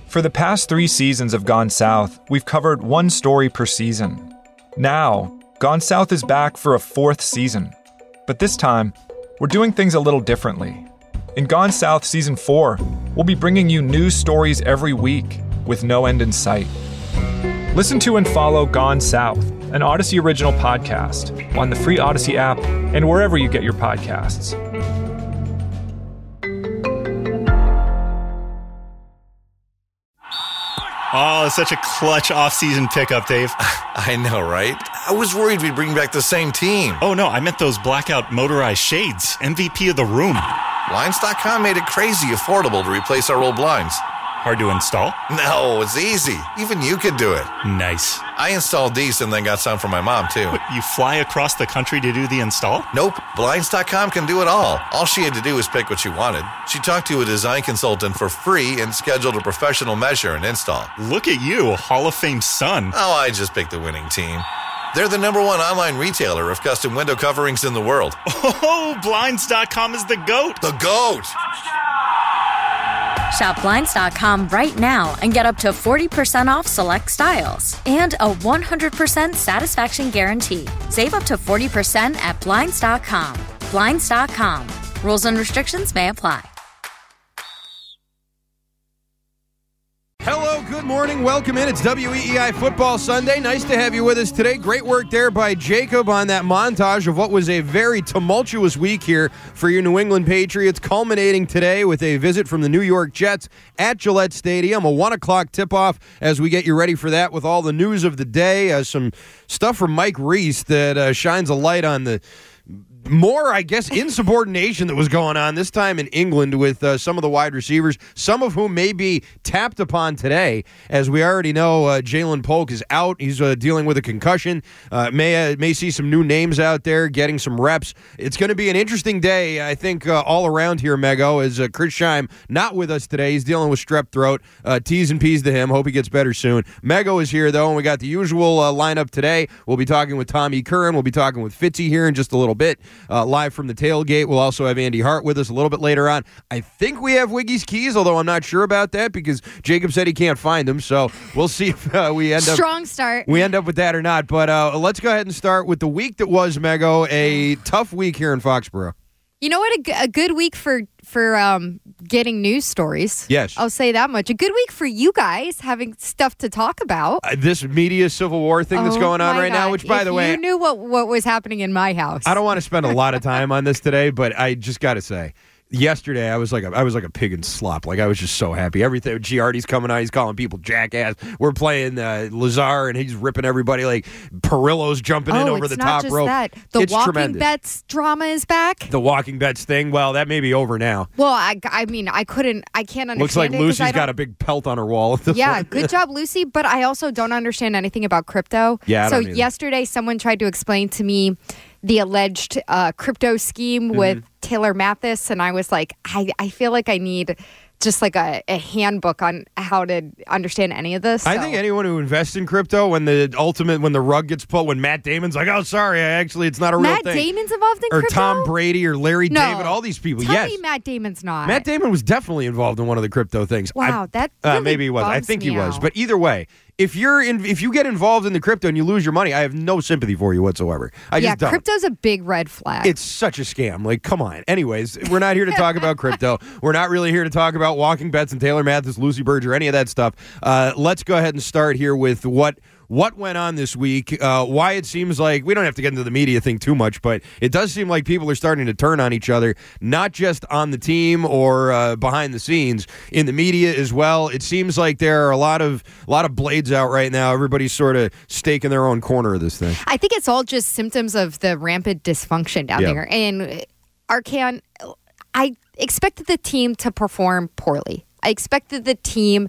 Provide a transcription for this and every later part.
For the past 3 seasons of Gone South, we've covered one story per season. Now, Gone South is back for a 4th season. But this time, we're doing things a little differently. In Gone South Season 4, we'll be bringing you news stories every week with no end in sight. Listen to and follow Gone South, an Odyssey original podcast, on the free Odyssey app and wherever you get your podcasts. Oh, it's such a clutch off-season pickup, Dave. I know, right? I was worried we'd bring back the same team. Oh, no, I meant those blackout motorized shades. MVP of the room. Blinds.com made it crazy affordable to replace our old blinds. Hard to install? No, it's easy. Even you could do it. Nice. I installed these and then got some for my mom, too. What, you fly across the country to do the install? Nope. Blinds.com can do it all. All she had to do was pick what she wanted. She talked to a design consultant for free and scheduled a professional measure and install. Look at you, Hall of Fame son. Oh, I just picked the winning team. They're the #1 online retailer of custom window coverings in the world. Oh, Blinds.com is the GOAT. The GOAT! Shop Blinds.com right now and get up to 40% off select styles and a 100% satisfaction guarantee. Save up to 40% at Blinds.com. Blinds.com. Rules and restrictions may apply. Hello, good morning, welcome in. It's WEEI Football Sunday. Nice to have you with us today. Great work there by Jacob on that montage of what was a very tumultuous week here for your New England Patriots, culminating today with a visit from the New York Jets at Gillette Stadium, a 1 o'clock tip-off as we get you ready for that with all the news of the day. Some stuff from Mike Reese that shines a light on the more, I guess, insubordination that was going on this time in England with some of the wide receivers, some of whom may be tapped upon today. As we already know, Jalen Polk is out. He's dealing with a concussion. May see some new names out there getting some reps. It's going to be an interesting day, I think, all around here, Mego, as Chris Scheim not with us today. He's dealing with strep throat. T's and P's to him. Hope he gets better soon. Mego is here, though, and we got the usual lineup today. We'll be talking with Tommy Curran. We'll be talking with Fitzy here in just a little bit. Live from the tailgate. We'll also have Andy Hart with us a little bit later on. I think we have Wiggy's keys, although I'm not sure about that because Jacob said he can't find them. So we'll see if we end up strong start. We end up with that or not. But let's go ahead and start with the week that was, Mego. A tough week here in Foxborough. You know what? A good week for getting news stories. Yes. I'll say that much. A good week for you guys having stuff to talk about. This media civil war thing that's going on right now, which, by the way, you knew what was happening in my house. I don't want to spend a lot of time on this today, but I just got to say, yesterday I was like a pig in slop. Like, I was just so happy. Everything. Giardi's coming out. He's calling people jackass. We're playing Lazar, and he's ripping everybody. Like, Perillo's jumping in over the top rope. That. The it's Walking tremendous. Bets drama is back. The Walking Bets thing. Well, that may be over now. Well, I mean, I can't understand. Looks like Lucy's got a big pelt on her wall. Yeah, good job, Lucy. But I also don't understand anything about crypto. Yeah. So yesterday, someone tried to explain to me the alleged crypto scheme with Taylor Mathis, and I was like, I feel like I need just like a handbook on how to understand any of this. I think anyone who invests in crypto, when the rug gets pulled, when Matt Damon's like, oh, sorry, it's not a real thing. Matt Damon's involved in or crypto? Tom Brady or Larry No. David, all these people. Tell yes. me Matt Damon's not. Matt Damon was definitely involved in one of the crypto things. Wow, that really maybe he was. I bums think he me was. out. But either way, if you get involved in the crypto and you lose your money, I have no sympathy for you whatsoever. I just don't. Crypto's a big red flag. It's such a scam. Like, come on. Anyways, we're not here to talk about crypto. We're not really here to talk about Walking Bets and Taylor Mathis, Lucy Berger, any of that stuff. Let's go ahead and start here with what went on this week, why it seems like, we don't have to get into the media thing too much, but it does seem like people are starting to turn on each other, not just on the team or behind the scenes, in the media as well. It seems like there are a lot of blades out right now. Everybody's sort of staking their own corner of this thing. I think it's all just symptoms of the rampant dysfunction down there. And Arcan, I expected the team to perform poorly. I expected the team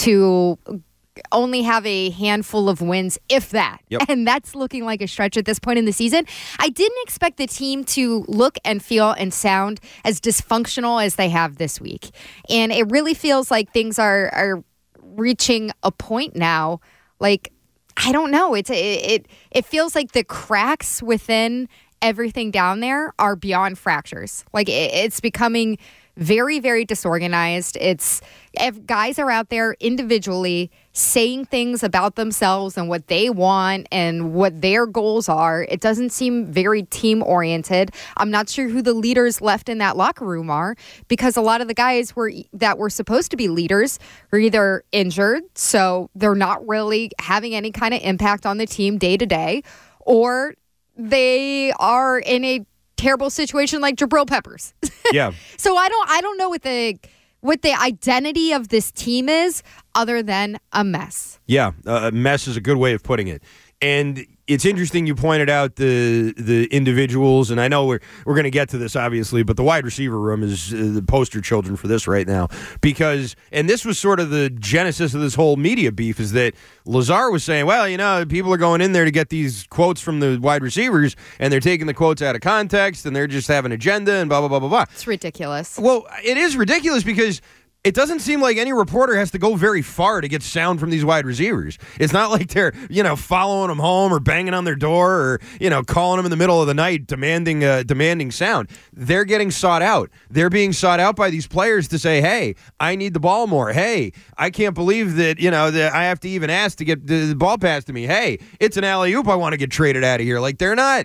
to only have a handful of wins, if that. Yep. And that's looking like a stretch at this point in the season. I didn't expect the team to look and feel and sound as dysfunctional as they have this week. And it really feels like things are reaching a point now. Like, I don't know. It feels like the cracks within everything down there are beyond fractures. Like, it's becoming very, very disorganized. If guys are out there individually saying things about themselves and what they want and what their goals are. It doesn't seem very team-oriented. I'm not sure who the leaders left in that locker room are, because a lot of the guys that were supposed to be leaders are either injured, so they're not really having any kind of impact on the team day to day, or they are in a terrible situation like Jabril Peppers. Yeah. So I don't know what the identity of this team is other than a mess. Yeah, a mess is a good way of putting it. And it's interesting you pointed out the individuals, and I know we're going to get to this, obviously, but the wide receiver room is the poster children for this right now. Because, and this was sort of the genesis of this whole media beef, is that Lazar was saying, well, people are going in there to get these quotes from the wide receivers, and they're taking the quotes out of context, and they're just having an agenda, and blah, blah, blah, blah, blah. It's ridiculous. Well, it is ridiculous because it doesn't seem like any reporter has to go very far to get sound from these wide receivers. It's not like they're, following them home or banging on their door or, calling them in the middle of the night demanding sound. They're getting sought out. They're being sought out by these players to say, hey, I need the ball more. Hey, I can't believe that, that I have to even ask to get the ball passed to me. Hey, it's an alley-oop. I want to get traded out of here. Like, they're not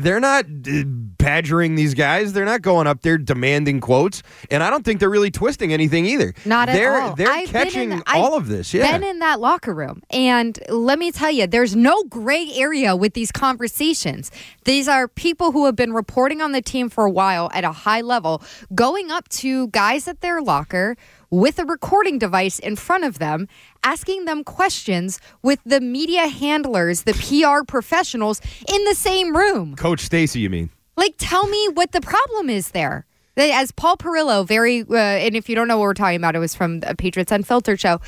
badgering these guys. They're not going up there demanding quotes. And I don't think they're really twisting anything either. Not at all. They're catching all of this. Yeah. Been in that locker room. And let me tell you, there's no gray area with these conversations. These are people who have been reporting on the team for a while at a high level, going up to guys at their locker with a recording device in front of them, asking them questions with the media handlers, the PR professionals in the same room. Coach Stacy, you mean? Like, tell me what the problem is there. As Paul Perillo, and if you don't know what we're talking about, it was from a Patriots Unfiltered show.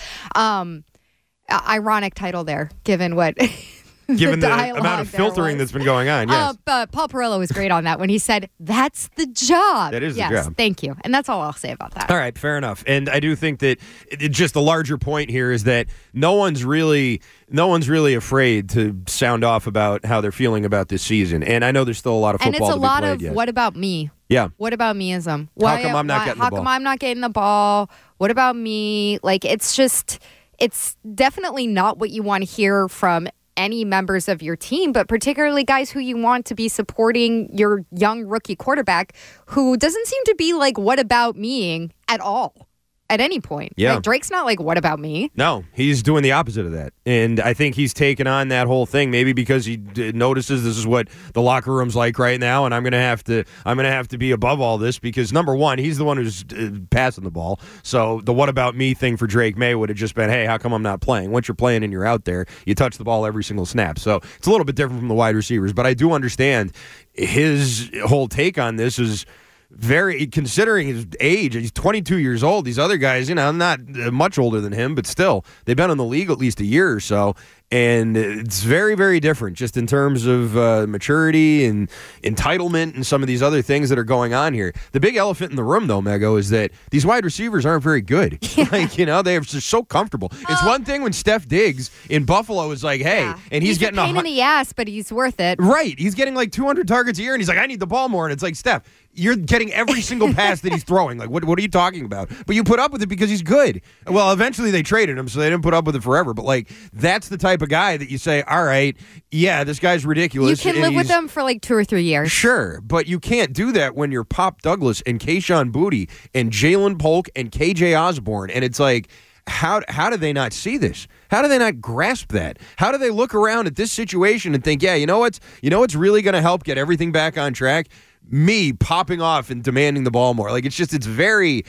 Ironic title there, given what... Given the amount of filtering that's been going on, yes. But Paul Perillo was great on that when he said, that's the job. That is the job. Thank you. And that's all I'll say about that. All right, fair enough. And I do think that just the larger point here is that no one's really afraid to sound off about how they're feeling about this season. And I know there's still a lot of football to be played yet. And it's a lot of, what about me? Yeah. What about meism? How come I'm not getting the ball? How come I'm not getting the ball? What about me? Like, it's definitely not what you want to hear from any members of your team, but particularly guys who you want to be supporting your young rookie quarterback who doesn't seem to be like, what about me at all at any point. Yeah. Like, Drake's not like, what about me? No, he's doing the opposite of that. And I think he's taken on that whole thing, maybe because he notices this is what the locker room's like right now, and I'm going to have to be above all this because, number one, he's the one who's passing the ball. So the what about me thing for Drake May would have just been, hey, how come I'm not playing? Once you're playing and you're out there, you touch the ball every single snap. So it's a little bit different from the wide receivers, but I do understand his whole take on this is very, considering his age, he's 22 years old. These other guys, not much older than him, but still, they've been in the league at least a year or so. And it's very, very different just in terms of maturity and entitlement and some of these other things that are going on here. The big elephant in the room, though, Mego, is that these wide receivers aren't very good. Yeah. They're just so comfortable. It's one thing when Steph Diggs in Buffalo is like, hey, and he's getting a pain in the ass, but he's worth it. Right. He's getting like 200 targets a year, and he's like, I need the ball more. And it's like, Steph, you're getting every single pass that he's throwing. Like, what are you talking about? But you put up with it because he's good. Well, eventually they traded him, so they didn't put up with it forever. But, like, that's the type of guy that you say, all right, yeah, this guy's ridiculous. You can live with him for like 2 or 3 years. Sure, but you can't do that when you're Pop Douglas and Kayshon Boutte and Jalen Polk and KJ Osborne. And it's like, how do they not see this? How do they not grasp that? How do they look around at this situation and think, yeah, you know what's really going to help get everything back on track? Me popping off and demanding the ball more. Like, it's very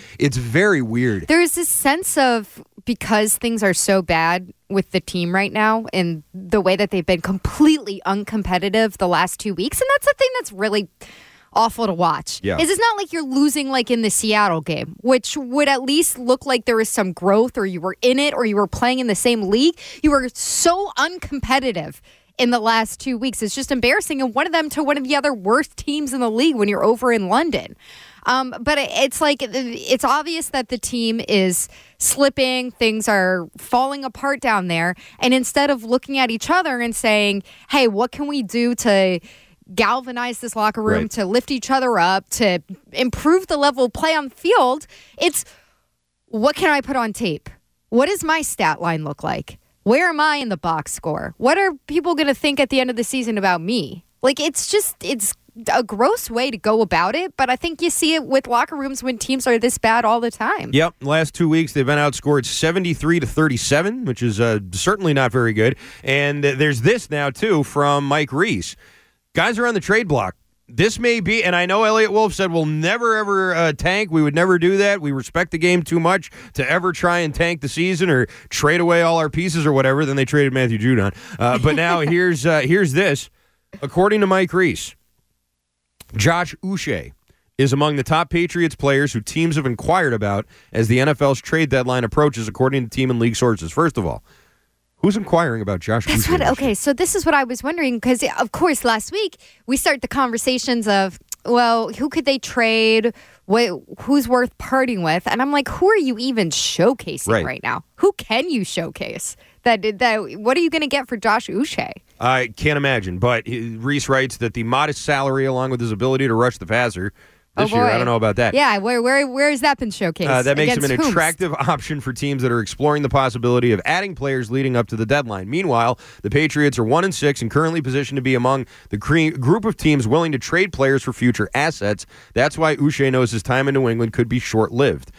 weird. There's this sense of, because things are so bad with the team right now and the way that they've been completely uncompetitive the last 2 weeks, and that's the thing that's really awful to watch. Yeah. Is it's not like you're losing like in the Seattle game, which would at least look like there was some growth, or you were in it, or you were playing in the same league. You were so uncompetitive in the last 2 weeks. It's just embarrassing. And one of them to one of the other worst teams in the league when you're over in London. But it's like, it's obvious that the team is slipping. Things are falling apart down there. And instead of looking at each other and saying, hey, what can we do to galvanize this locker room, Right. to lift each other up, to improve the level of play on the field. It's what can I put on tape? What does my stat line look like? Where am I in the box score? What are people going to think at the end of the season about me? Like, it's a gross way to go about it, but I think you see it with locker rooms when teams are this bad all the time. Yep, last 2 weeks they've been outscored 73-37, which is certainly not very good. And there's this now, too, from Mike Reese. Guys are on the trade block. This may be, and I know Elliot Wolf said we'll never, ever tank. We would never do that. We respect the game too much to ever try and tank the season or trade away all our pieces or whatever. Then they traded Matthew Judon. But now here's this. According to Mike Reese, Josh Uche is among the top Patriots players who teams have inquired about as the NFL's trade deadline approaches, according to team and league sources. First of all, who's inquiring about Josh Uche? Okay, so this is what I was wondering, because, of course, last week we start the conversations of, well, who could they trade? Who's worth parting with? And I'm like, who are you even showcasing right now? Who can you showcase? That what are you going to get for Josh Uche? I can't imagine, but Reese writes that the modest salary, along with his ability to rush the passer this year, I don't know about that. Yeah, where has that been showcased? That makes him an Against whom? attractive option for teams that are exploring the possibility of adding players leading up to the deadline. Meanwhile, the Patriots are 1-6 and currently positioned to be among the group of teams willing to trade players for future assets. That's why Uche knows his time in New England could be short-lived.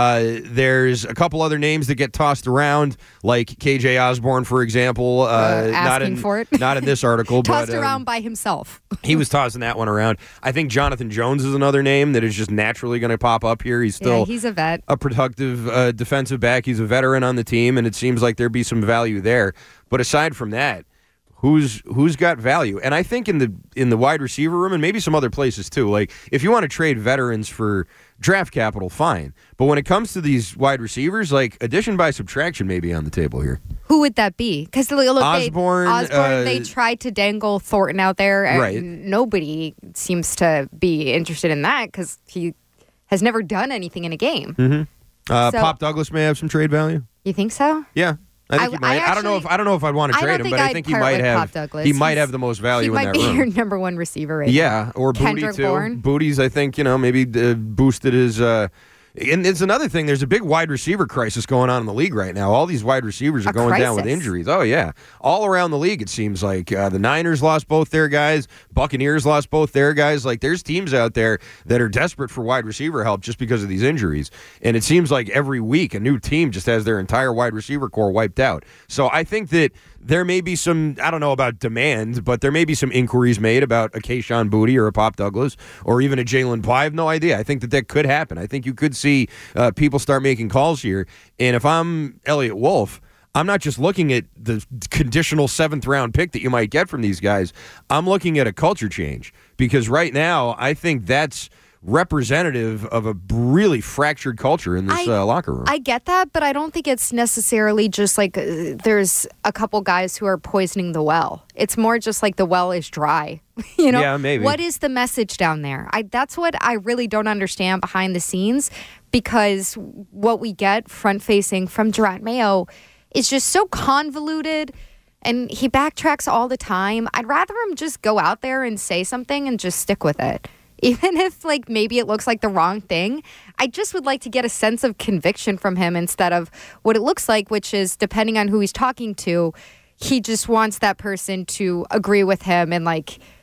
There's a couple other names that get tossed around, like KJ Osborne, for example. Asking for it. Not in this article. Tossed but, around by himself. He was tossing that one around. I think Jonathan Jones is another name that is just naturally going to pop up here. He's still he's a vet. A productive defensive back. He's a veteran on the team, and it seems like there'd be some value there. But aside from that, who's got value? And I think in the wide receiver room, and maybe some other places too, like if you want to trade veterans for draft capital, fine. But when it comes to these wide receivers, like addition by subtraction may be on the table here. Who would that be? Because Osborne, they tried to dangle Thornton out there, and right. Nobody seems to be interested in that because he has never done anything in a game. Mm-hmm. Pop Douglas may have some trade value. You think so? Yeah. I think he might. I don't know if I'd want to trade him, but I think he might have. He might have the most value in that room. He might be your number one receiver right now. Yeah, or Booty too. Bourne. Booty's, I think, maybe boosted his. And it's another thing. There's a big wide receiver crisis going on in the league right now. All these wide receivers are going down with injuries. Oh, yeah. All around the league, it seems like. The Niners lost both their guys. Buccaneers lost both their guys. Like, there's teams out there that are desperate for wide receiver help just because of these injuries. And it seems like every week a new team just has their entire wide receiver core wiped out. So I think that there may be some, I don't know about demand, but there may be some inquiries made about a Kayshon Boutte or a Pop Douglas or even a Jalen Pye. I have no idea. I think that could happen. I think you could see people start making calls here. And if I'm Elliot Wolf, I'm not just looking at the conditional 7th-round pick that you might get from these guys. I'm looking at a culture change because right now I think that's representative of a really fractured culture in this locker room. I get that, but I don't think it's necessarily just like there's a couple guys who are poisoning the well. It's more just like the well is dry. Yeah, maybe. What is the message down there? That's what I really don't understand behind the scenes, because what we get front-facing from Gerard Mayo is just so convoluted, and he backtracks all the time. I'd rather him just go out there and say something and just stick with it. Even if, maybe it looks like the wrong thing, I just would like to get a sense of conviction from him instead of what it looks like, which is, depending on who he's talking to, he just wants that person to agree with him and,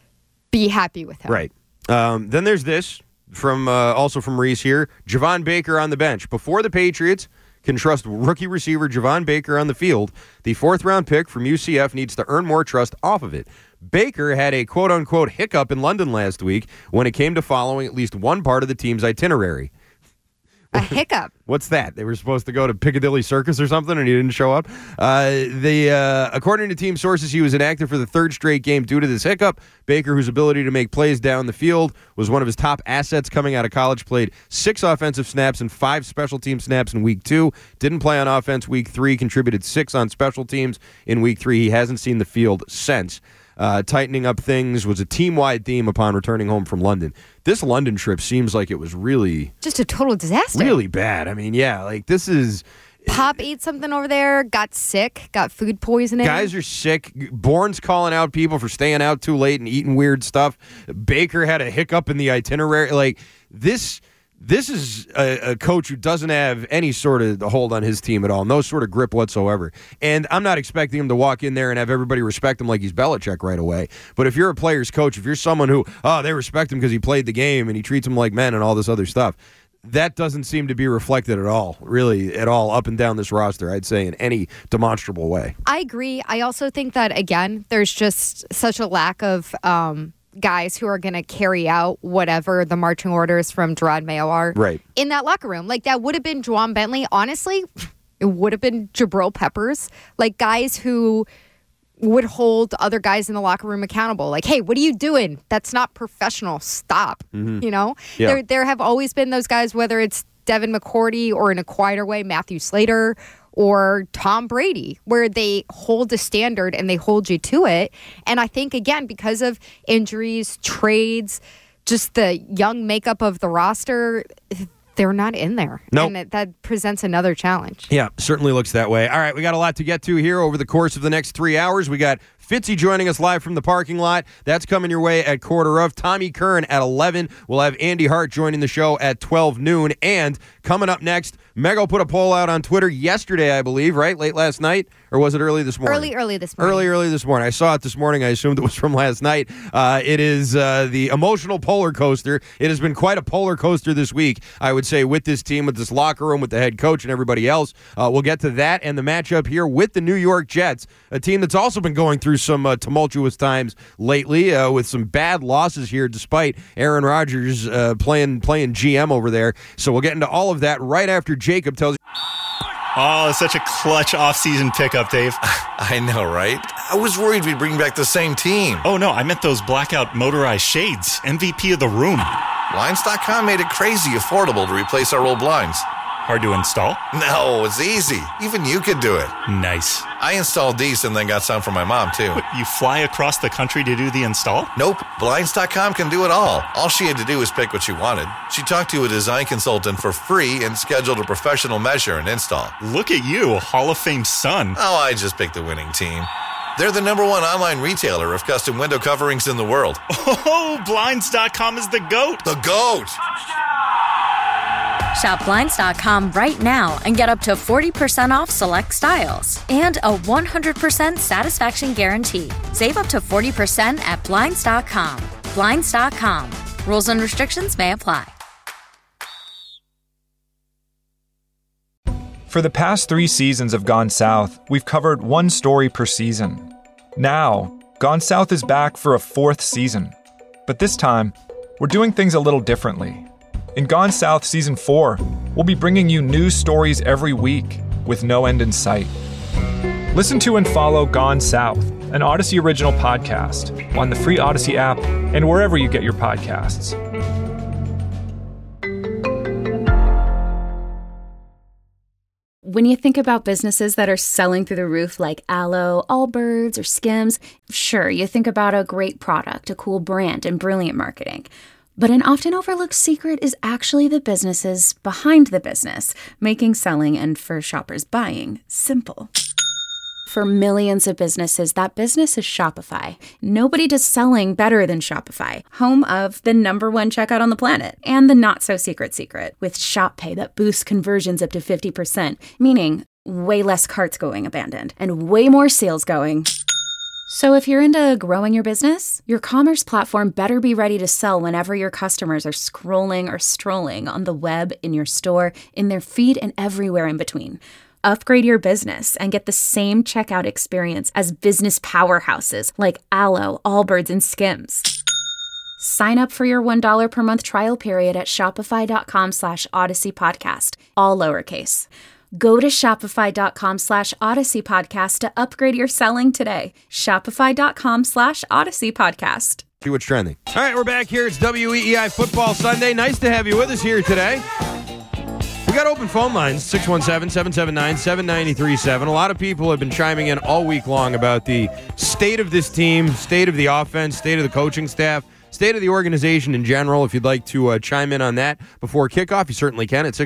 be happy with him. Right. Then there's this, also from Reese here. Javon Baker on the bench. Before the Patriots can trust rookie receiver Javon Baker on the field, the 4th-round pick from UCF needs to earn more trust off of it. Baker had a quote-unquote hiccup in London last week when it came to following at least one part of the team's itinerary. A hiccup? What's that? They were supposed to go to Piccadilly Circus or something, and he didn't show up? According to team sources, he was inactive for the 3rd straight game due to this hiccup. Baker, whose ability to make plays down the field was one of his top assets coming out of college, played 6 offensive snaps and 5 special team snaps in Week 2. Didn't play on offense Week 3, contributed 6 on special teams in Week 3. He hasn't seen the field since. Tightening up things was a team-wide theme upon returning home from London. This London trip seems like it was really... just a total disaster. Really bad. I mean, yeah, this is... Pop ate something over there, got sick, got food poisoning. Guys are sick. Bourne's calling out people for staying out too late and eating weird stuff. Baker had a hiccup in the itinerary. Like, this is a coach who doesn't have any sort of hold on his team at all, no sort of grip whatsoever. And I'm not expecting him to walk in there and have everybody respect him like he's Belichick right away. But if you're a player's coach, if you're someone who, they respect him because he played the game and he treats them like men and all this other stuff, that doesn't seem to be reflected at all, really, at all, up and down this roster, I'd say, in any demonstrable way. I agree. I also think that, again, there's just such a lack of guys who are going to carry out whatever the marching orders from Gerard Mayo are in that locker room. Like, that would have been Juwan Bentley. Honestly, it would have been Jabril Peppers. Like, guys who would hold other guys in the locker room accountable. Like, hey, what are you doing? That's not professional. Stop. Mm-hmm. You know? Yeah. There have always been those guys, whether it's Devin McCourty or in a quieter way, Matthew Slater or Tom Brady, where they hold a standard and they hold you to it. And I think, again, because of injuries, trades, just the young makeup of the roster, they're not in there. Nope. And that presents another challenge. Yeah, certainly looks that way. All right, we got a lot to get to here over the course of the next 3 hours. We got Fitzy joining us live from the parking lot. That's coming your way at 12:15. Tommy Kern at 11. We'll have Andy Hart joining the show at 12 noon. And coming up next, Mego put a poll out on Twitter yesterday, I believe, right? Late last night? Or was it early this morning? Early this morning. Early this morning. I saw it this morning. I assumed it was from last night. It is the emotional polar coaster. It has been quite a polar coaster this week, I would say, with this team, with this locker room, with the head coach and everybody else. We'll get to that and the matchup here with the New York Jets, a team that's also been going through some tumultuous times lately with some bad losses here, despite Aaron Rodgers playing GM over there. So we'll get into all of that right after Jacob tells you. Oh, such a clutch off-season pickup, Dave. I know, right? I was worried we'd bring back the same team. Oh, no, I meant those blackout motorized shades. MVP of the room. Blinds.com made it crazy affordable to replace our old blinds. Hard to install? No, it's easy. Even you could do it. Nice. I installed these and then got some for my mom, too. What, you fly across the country to do the install? Nope. Blinds.com can do it all. All she had to do was pick what she wanted. She talked to a design consultant for free and scheduled a professional measure and install. Look at you, Hall of Fame son. Oh, I just picked the winning team. They're the #1 online retailer of custom window coverings in the world. Oh, Blinds.com is the GOAT. The GOAT! Shop Blinds.com right now and get up to 40% off select styles and a 100% satisfaction guarantee. Save up to 40% at Blinds.com. Blinds.com. Rules and restrictions may apply. For the past 3 seasons of Gone South, we've covered one story per season. Now, Gone South is back for a 4th season. But this time, we're doing things a little differently. In Gone South Season 4, we'll be bringing you new stories every week with no end in sight. Listen to and follow Gone South, an Odyssey original podcast, on the free Odyssey app and wherever you get your podcasts. When you think about businesses that are selling through the roof like Aloe, Allbirds, or Skims, sure, you think about a great product, a cool brand, and brilliant marketing. But an often overlooked secret is actually the businesses behind the business, making selling and for shoppers buying simple. For millions of businesses, that business is Shopify. Nobody does selling better than Shopify, home of the #1 checkout on the planet and the not-so-secret secret with Shop Pay that boosts conversions up to 50%, meaning way less carts going abandoned and way more sales going. So if you're into growing your business, your commerce platform better be ready to sell whenever your customers are scrolling or strolling on the web, in your store, in their feed, and everywhere in between. Upgrade your business and get the same checkout experience as business powerhouses like Aloe, Allbirds, and Skims. Sign up for your $1 per month trial period at shopify.com/Odyssey Podcast, all lowercase. Go to shopify.com /Odyssey Podcast to upgrade your selling today. Shopify.com /Odyssey Podcast. See what's trending. All right, we're back here. It's WEEI Football Sunday. Nice to have you with us here today. We got open phone lines, 617-779-7937. A lot of people have been chiming in all week long about the state of this team, state of the offense, state of the coaching staff. state of the organization in general. If you'd like to chime in on that before kickoff, you certainly can at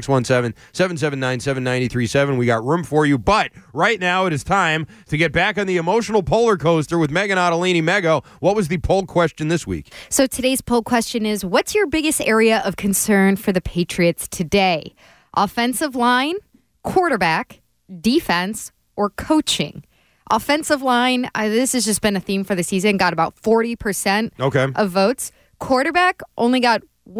617-779-7937. We got room for you. But right now it is time to get back on the emotional polar coaster with Megan Ottolini. Mego, what was the poll question this week? So today's poll question is, what's your biggest area of concern for the Patriots today? Offensive line, quarterback, defense, or coaching? Offensive line, this has just been a theme for the season, got about 40% of votes. Quarterback only got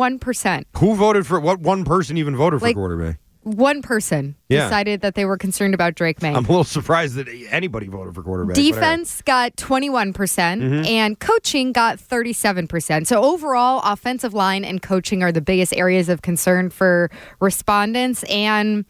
1%. Who voted for what? One person even voted for quarterback? One person decided that they were concerned about Drake May. I'm a little surprised that anybody voted for quarterback. Defense got 21%, and coaching got 37%. So overall, offensive line and coaching are the biggest areas of concern for respondents. And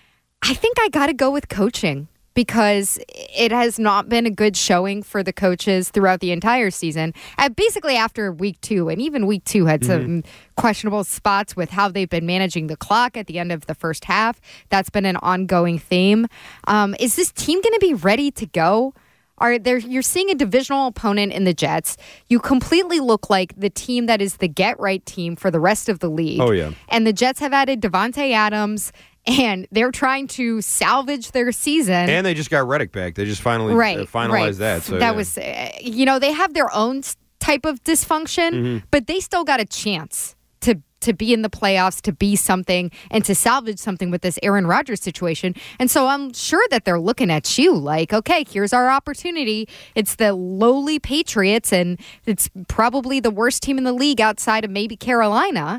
I think I got to go with coaching, because it has not been a good showing for the coaches throughout the entire season. Basically after week 2, and even week 2 had some questionable spots with how they've been managing the clock at the end of the first half. That's been an ongoing theme. Is this team going to be ready to go? You're seeing a divisional opponent in the Jets. You completely look like the team that is the get-right team for the rest of the league. Oh, yeah. And the Jets have added Devontae Adams, and they're trying to salvage their season. And they just got Reddick back. They just finally finalized that. So that was, they have their own type of dysfunction, but they still got a chance to be in the playoffs, to be something, and to salvage something with this Aaron Rodgers situation. And so I'm sure that they're looking at you like, okay, here's our opportunity. It's the lowly Patriots, and it's probably the worst team in the league outside of maybe Carolina.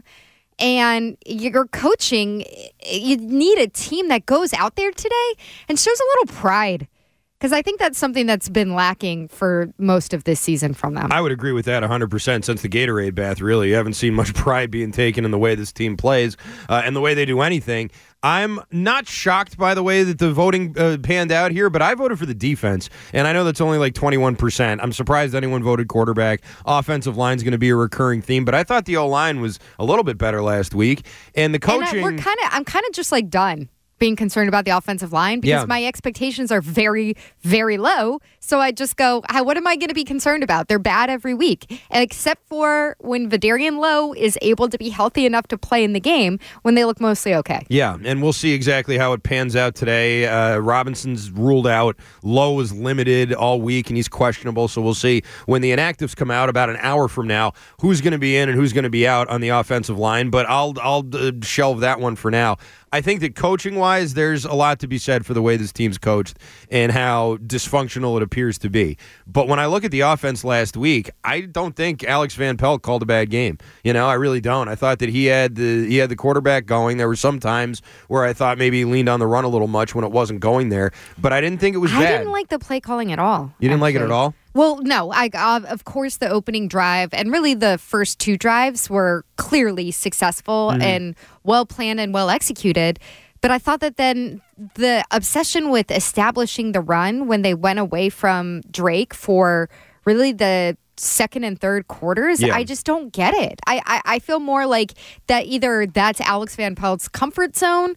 And you're coaching, you need a team that goes out there today and shows a little pride. Because I think that's something that's been lacking for most of this season from them. I would agree with that 100% since the Gatorade bath, really. You haven't seen much pride being taken in the way this team plays and the way they do anything. I'm not shocked by the way that the voting panned out here, but I voted for the defense, and I know that's only like 21%. I'm surprised anyone voted quarterback. Offensive line's going to be a recurring theme, but I thought the O-line was a little bit better last week. And the coaching... And I'm kind of just like done being concerned about the offensive line, because my expectations are very, very low. So I just go, what am I going to be concerned about? They're bad every week, except for when Vidarian Lowe is able to be healthy enough to play in the game, when they look mostly okay. Yeah, and we'll see exactly how it pans out today. Robinson's ruled out. Lowe is limited all week, and he's questionable. So we'll see when the inactives come out about an hour from now who's going to be in and who's going to be out on the offensive line. But I'll shelve that one for now. I think that coaching-wise, there's a lot to be said for the way this team's coached and how dysfunctional it appears to be. But when I look at the offense last week, I don't think Alex Van Pelt called a bad game. I really don't. I thought that he had the quarterback going. There were some times where I thought maybe he leaned on the run a little much when it wasn't going there. But I didn't think it was bad. I didn't like the play calling at all. You didn't like it at all? Well, no. Of course, the opening drive and really the first 2 drives were clearly successful and well-planned and well-executed. But I thought that then the obsession with establishing the run when they went away from Drake for really the second and third quarters, I just don't get it. I feel more like that either that's Alex Van Pelt's comfort zone,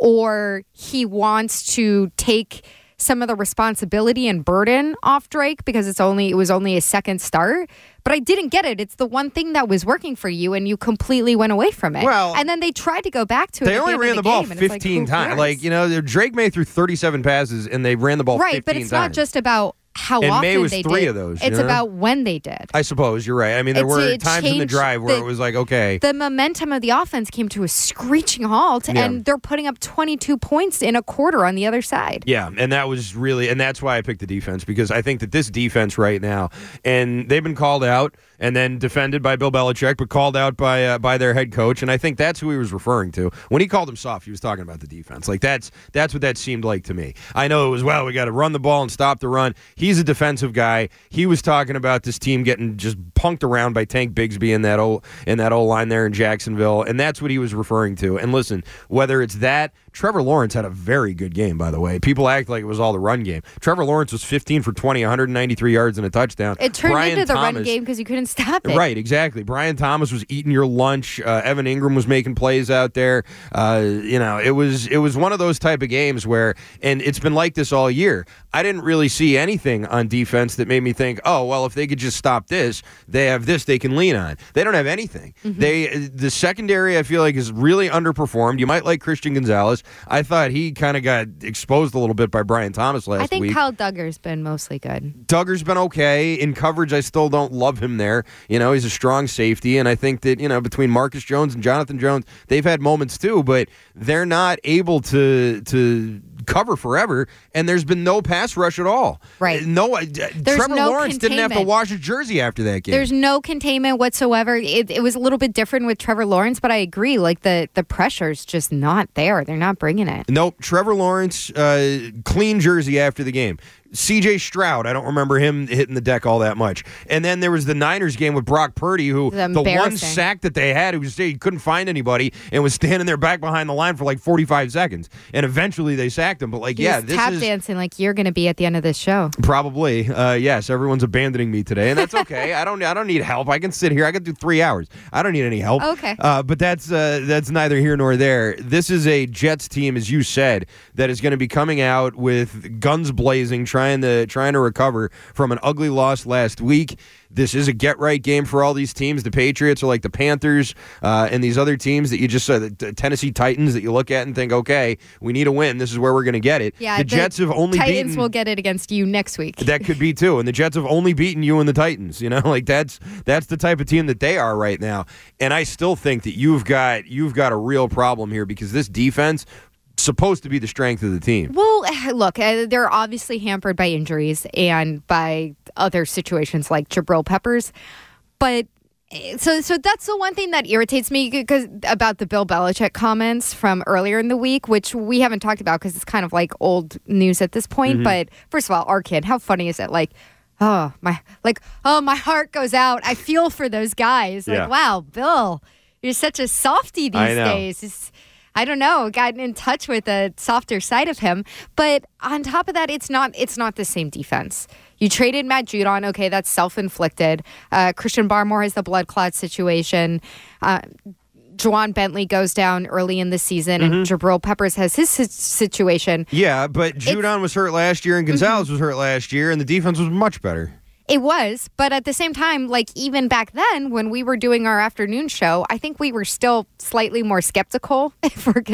or he wants to take some of the responsibility and burden off Drake because it was only a second start. But I didn't get it. It's the one thing that was working for you, and you completely went away from it. Well, and then they tried to go back to it. They only ran the ball 15 times. Drake May threw 37 passes, and they ran the ball 15 times. Right, but it's not just about how and often May was they 3 did. of those. It's about when they did. I suppose you're right. I mean, there were times in the drive where it was like, okay. The momentum of the offense came to a screeching halt, and they're putting up 22 points in a quarter on the other side. Yeah, and that was really, and that's why I picked the defense, because I think that this defense right now, and they've been called out and then defended by Bill Belichick, but called out by their head coach, and I think that's who he was referring to. When he called him soft, he was talking about the defense. Like, that's what that seemed like to me. I know it was, we got to run the ball and stop the run. He's a defensive guy. He was talking about this team getting just punked around by Tank Bigsby in that O-line there in Jacksonville, and that's what he was referring to. And listen, whether it's that, Trevor Lawrence had a very good game, by the way. People act like it was all the run game. Trevor Lawrence was 15 for 20, 193 yards and a touchdown. It turned into the run game because you couldn't stop it. Right, exactly. Brian Thomas was eating your lunch. Evan Ingram was making plays out there. It was one of those type of games where, and it's been like this all year, I didn't really see anything on defense that made me think, oh, well, if they could just stop this, they have this they can lean on. They don't have anything. The secondary, I feel like, is really underperformed. You might like Christian Gonzalez. I thought he kind of got exposed a little bit by Brian Thomas last week. I think Kyle Duggar's been mostly good. Duggar's been okay. In coverage, I still don't love him there. He's a strong safety, and I think that, between Marcus Jones and Jonathan Jones, they've had moments too, but they're not able to cover forever, and there's been no pass rush at all. Right. Trevor Lawrence didn't have to wash his jersey after that game. There's no containment whatsoever. It was a little bit different with Trevor Lawrence, but I agree. Like, the pressure's just not there. They're not bringing it. Nope. Trevor Lawrence, clean jersey after the game. C.J. Stroud, I don't remember him hitting the deck all that much. And then there was the Niners game with Brock Purdy, who the one sack that they had, he couldn't find anybody and was standing there back behind the line for like 45 seconds. And eventually they sacked him. But this tap is dancing like you're going to be at the end of this show. Probably. Yes, everyone's abandoning me today, and that's okay. I don't need help. I can sit here. I can do 3 hours. I don't need any help. Okay. But that's neither here nor there. This is a Jets team, as you said, that is going to be coming out with guns blazing, trying to recover from an ugly loss last week. This is a get-right game for all these teams. The Patriots are like the Panthers and these other teams that you just saw, the Tennessee Titans, that you look at and think, okay, we need a win. This is where we're going to get it. Yeah, the Jets have only Titans will get it against you next week. That could be, too. And the Jets have only beaten you and the Titans. That's the type of team that they are right now. And I still think that you've got a real problem here, because this defense supposed to be the strength of the team. Well, look, they're obviously hampered by injuries and by other situations like Jabril Peppers. But so that's the one thing that irritates me about the Bill Belichick comments from earlier in the week, which we haven't talked about because it's kind of like old news at this point. But first of all, our kid, how funny is it? My heart goes out. I feel for those guys. Yeah. Like, wow, Bill, you're such a softie these days. I don't know, gotten in touch with a softer side of him. But on top of that, it's not the same defense. You traded Matt Judon. Okay, that's self-inflicted. Christian Barmore has the blood clot situation. Juwan Bentley goes down early in the season, and Jabril Peppers has his situation. Yeah, but Judon was hurt last year, and Gonzalez was hurt last year, and the defense was much better. It was, but at the same time, like even back then when we were doing our afternoon show, I think we were still slightly more skeptical of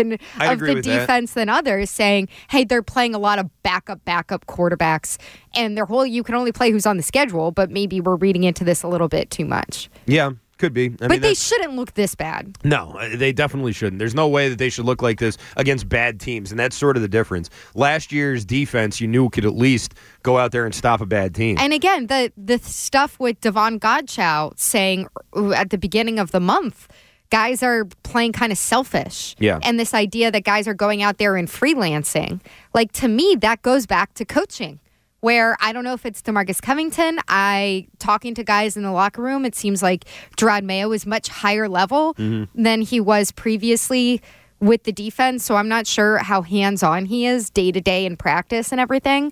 the defense than others, saying, hey, they're playing a lot of backup quarterbacks, and you can only play who's on the schedule, but maybe we're reading into this a little bit too much. Yeah. Could be. But they shouldn't look this bad. No, they definitely shouldn't. There's no way that they should look like this against bad teams, and that's sort of the difference. Last year's defense, you knew, could at least go out there and stop a bad team. And again, the stuff with Devon Godchow saying at the beginning of the month, guys are playing kind of selfish. Yeah. And this idea that guys are going out there and freelancing, like, to me, that goes back to coaching. Where I don't know if it's DeMarcus Covington. Talking to guys in the locker room, it seems like Gerard Mayo is much higher level than he was previously with the defense. So I'm not sure how hands-on he is day to day in practice and everything.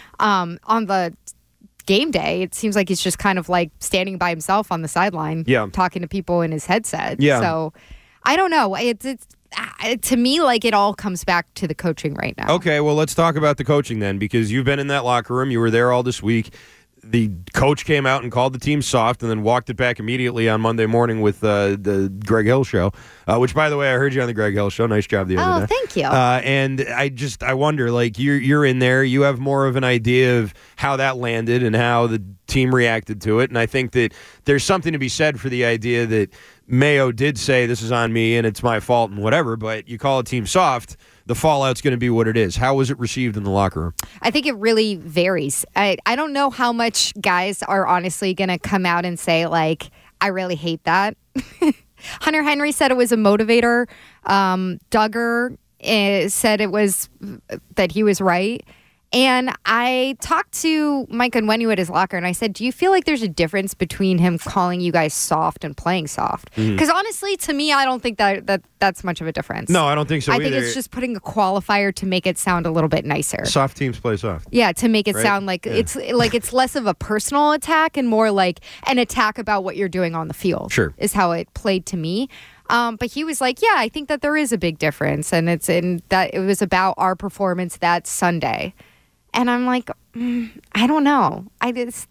On the game day, it seems like he's just kind of like standing by himself on the sideline, talking to people in his headset. Yeah. So I don't know. It's to me, like, it all comes back to the coaching right now. Okay, well, let's talk about the coaching then, because you've been in that locker room. You were there all this week. The coach came out and called the team soft and then walked it back immediately on Monday morning with the Greg Hill show, which, by the way, I heard you on the Greg Hill show. Nice job the other day. Oh, thank you. And I wonder, like, you're in there. You have more of an idea of how that landed and how the team reacted to it. And I think that there's something to be said for the idea that Mayo did say this is on me and it's my fault and whatever, but you call a team soft, the fallout's going to be what it is. How was it received in the locker room? I think it really varies. I don't know how much guys are honestly going to come out and say, like, I really hate that. Hunter Henry said it was a motivator. Duggar said it was that he was right. And I talked to Mike Onwenu at his locker, and I said, do you feel like there's a difference between him calling you guys soft and playing soft? Because honestly, to me, I don't think that's much of a difference. No, I don't think so I either. think it's just putting a qualifier to make it sound a little bit nicer. Soft teams play soft. Yeah, to make it sound like it's less of a personal attack and more like an attack about what you're doing on the field. Sure. Is how it played to me. But he was like, yeah, I think that there is a big difference, and it's in that it was about our performance that Sunday. And I'm like, I don't know. I